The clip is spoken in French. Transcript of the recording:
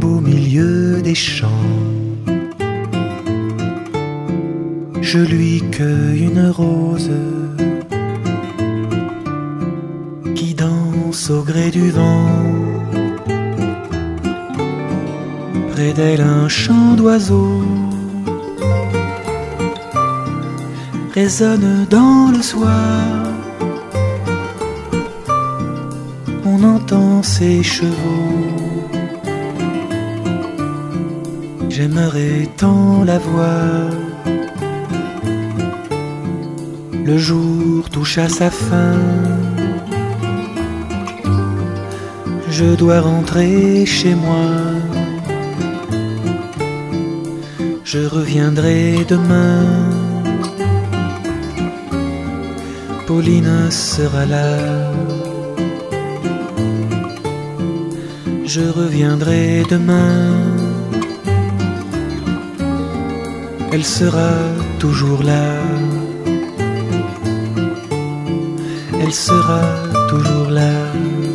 beau milieu des champs. Je lui cueille une rose qui danse au gré du vent. Près d'elle un chant d'oiseaux résonne dans le soir. On entend ses chevaux. J'aimerais tant la voir. Le jour touche à sa fin. Je dois rentrer chez moi. Je reviendrai demain. Pauline sera là. Je reviendrai demain. Elle sera toujours là. Elle sera toujours là.